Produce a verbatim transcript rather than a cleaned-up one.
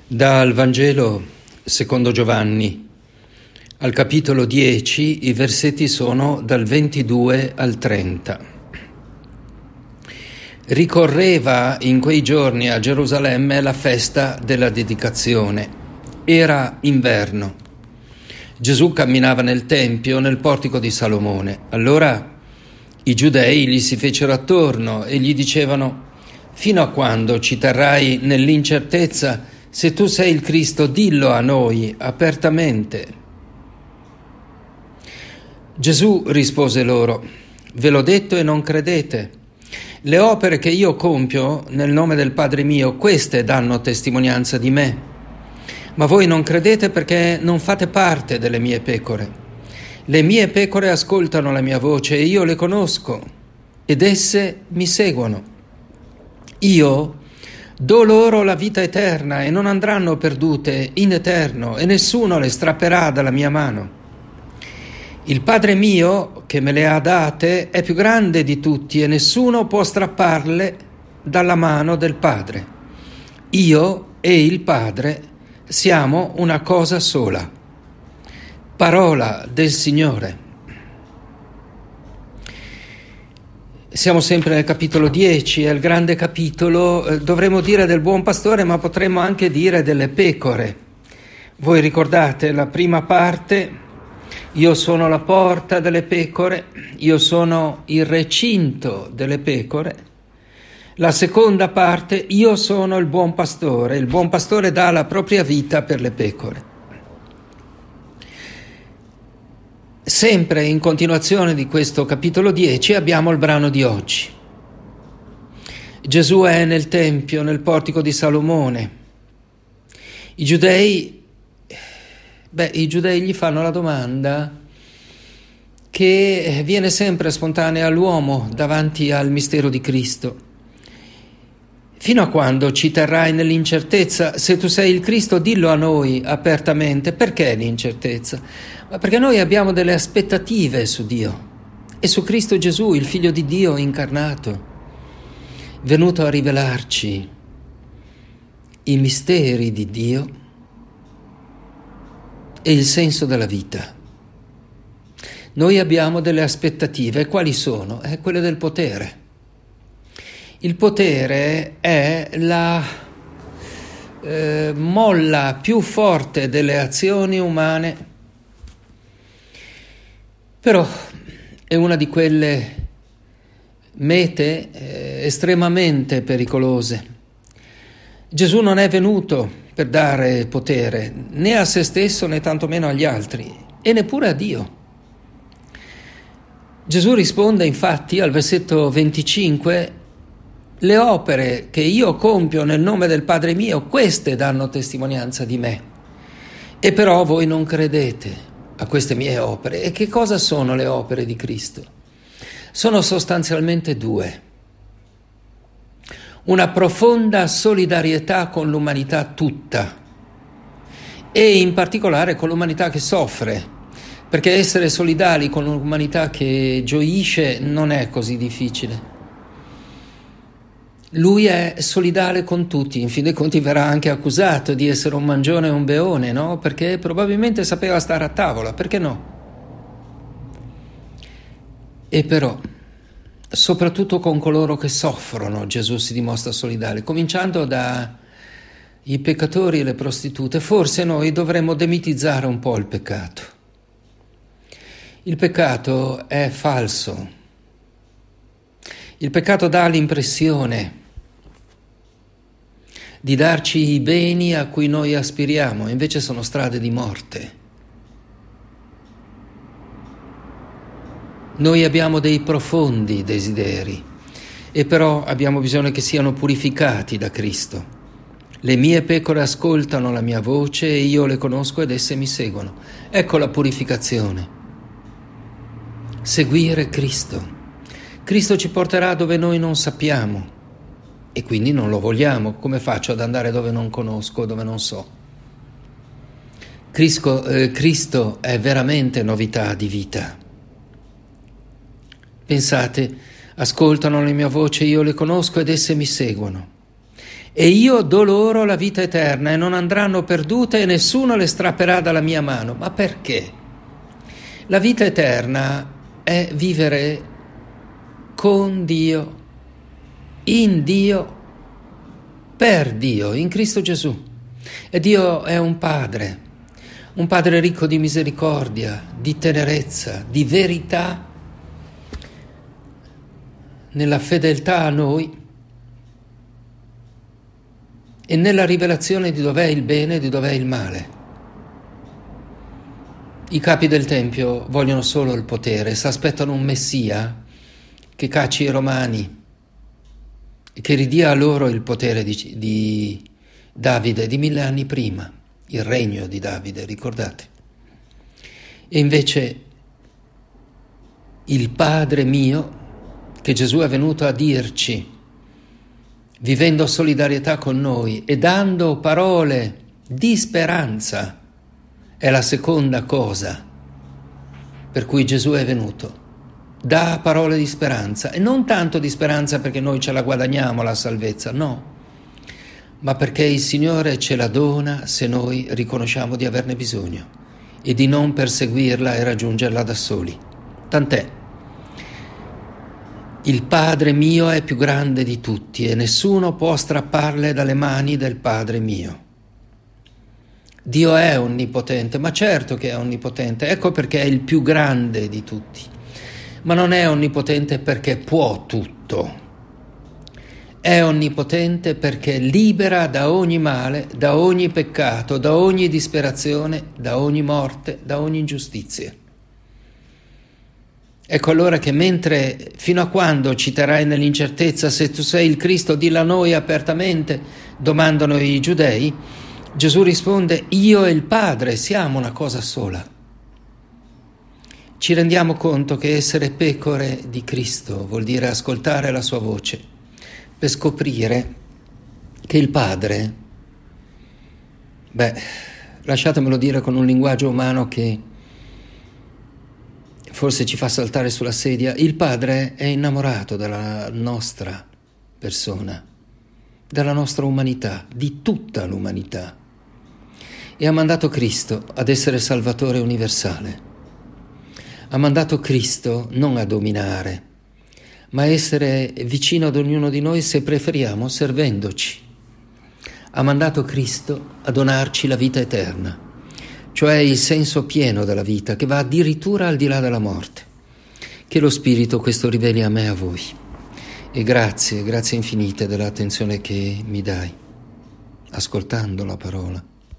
Dal Vangelo secondo Giovanni, al capitolo dieci, i versetti sono dal ventidue al trenta. Ricorreva in quei giorni a Gerusalemme la festa della dedicazione. Era inverno. Gesù camminava nel Tempio, nel portico di Salomone. Allora i giudei gli si fecero attorno e gli dicevano: «Fino a quando ci terrai nell'incertezza? Se tu sei il Cristo, dillo a noi apertamente». Gesù rispose loro: «Ve l'ho detto e non credete. Le opere che io compio nel nome del Padre mio, queste danno testimonianza di me. Ma voi non credete perché non fate parte delle mie pecore. Le mie pecore ascoltano la mia voce e io le conosco, ed esse mi seguono. Io do loro la vita eterna e non andranno perdute in eterno, e nessuno le strapperà dalla mia mano. Il Padre mio, che me le ha date, è più grande di tutti e nessuno può strapparle dalla mano del Padre. Io e il Padre siamo una cosa sola». Parola del Signore. Siamo sempre nel capitolo dieci, è il grande capitolo, eh, dovremmo dire del buon pastore, ma potremmo anche dire delle pecore. Voi ricordate la prima parte: io sono la porta delle pecore, io sono il recinto delle pecore. La seconda parte: io sono il buon pastore, il buon pastore dà la propria vita per le pecore. Sempre in continuazione di questo capitolo dieci abbiamo il brano di oggi. Gesù è nel Tempio, nel portico di Salomone. I giudei, beh, i giudei gli fanno la domanda che viene sempre spontanea all'uomo davanti al mistero di Cristo. Fino a quando ci terrai nell'incertezza? Se tu sei il Cristo, dillo a noi apertamente. Perché l'incertezza? Ma perché noi abbiamo delle aspettative su Dio e su Cristo Gesù, il Figlio di Dio incarnato, venuto a rivelarci i misteri di Dio e il senso della vita. Noi abbiamo delle aspettative. Quali sono? È quelle del potere. Il potere è la eh, molla più forte delle azioni umane, però è una di quelle mete eh, estremamente pericolose. Gesù non è venuto per dare potere né a se stesso né tantomeno agli altri, e neppure a Dio. Gesù risponde infatti al versetto venticinque: «Le opere che io compio nel nome del Padre mio, queste danno testimonianza di me. E però voi non credete a queste mie opere». E che cosa sono le opere di Cristo? Sono sostanzialmente due: una profonda solidarietà con l'umanità tutta, e in particolare con l'umanità che soffre, perché essere solidali con l'umanità che gioisce non è così difficile. Lui è solidale con tutti, in fin dei conti verrà anche accusato di essere un mangione e un beone, no? Perché probabilmente sapeva stare a tavola, perché no? E però, soprattutto con coloro che soffrono, Gesù si dimostra solidale, cominciando dai peccatori e le prostitute. Forse noi dovremmo demitizzare un po' il peccato. Il peccato è falso. Il peccato dà l'impressione di darci i beni a cui noi aspiriamo, invece sono strade di morte. Noi abbiamo dei profondi desideri, e però abbiamo bisogno che siano purificati da Cristo. Le mie pecore ascoltano la mia voce e io le conosco ed esse mi seguono. Ecco la purificazione. Seguire Cristo. Cristo ci porterà dove noi non sappiamo e quindi non lo vogliamo. Come faccio ad andare dove non conosco, dove non so? Cristo, eh, Cristo è veramente novità di vita. Pensate, ascoltano la mia voce, io le conosco ed esse mi seguono. E io do loro la vita eterna e non andranno perdute e nessuno le strapperà dalla mia mano. Ma perché? La vita eterna è vivere con Dio, in Dio, per Dio, in Cristo Gesù. E Dio è un Padre, un Padre ricco di misericordia, di tenerezza, di verità, nella fedeltà a noi e nella rivelazione di dov'è il bene e di dov'è il male. I capi del Tempio vogliono solo il potere, si aspettano un Messia che cacci i Romani e che ridia a loro il potere di, di Davide di mille anni prima, il regno di Davide, ricordate? E invece il Padre mio, che Gesù è venuto a dirci, vivendo solidarietà con noi e dando parole di speranza, è la seconda cosa per cui Gesù è venuto. Dà parole di speranza, e non tanto di speranza perché noi ce la guadagniamo la salvezza, no, ma perché il Signore ce la dona se noi riconosciamo di averne bisogno e di non perseguirla e raggiungerla da soli. Tant'è. Il Padre mio è più grande di tutti e nessuno può strapparle dalle mani del Padre mio. Dio è onnipotente, ma certo che è onnipotente, ecco perché è il più grande di tutti. Ma non è onnipotente perché può tutto. È onnipotente perché libera da ogni male, da ogni peccato, da ogni disperazione, da ogni morte, da ogni ingiustizia. Ecco allora che mentre fino a quando ci terrai nell'incertezza se tu sei il Cristo, dilla a noi apertamente, domandano i giudei, Gesù risponde: io e il Padre siamo una cosa sola. Ci rendiamo conto che essere pecore di Cristo vuol dire ascoltare la sua voce per scoprire che il Padre, beh, lasciatemelo dire con un linguaggio umano che forse ci fa saltare sulla sedia, il Padre è innamorato della nostra persona, della nostra umanità, di tutta l'umanità, e ha mandato Cristo ad essere Salvatore universale. Ha mandato Cristo non a dominare, ma a essere vicino ad ognuno di noi, se preferiamo, servendoci. Ha mandato Cristo a donarci la vita eterna, cioè il senso pieno della vita, che va addirittura al di là della morte. Che lo Spirito questo riveli a me e a voi. E grazie, grazie infinite dell'attenzione che mi dai, ascoltando la parola.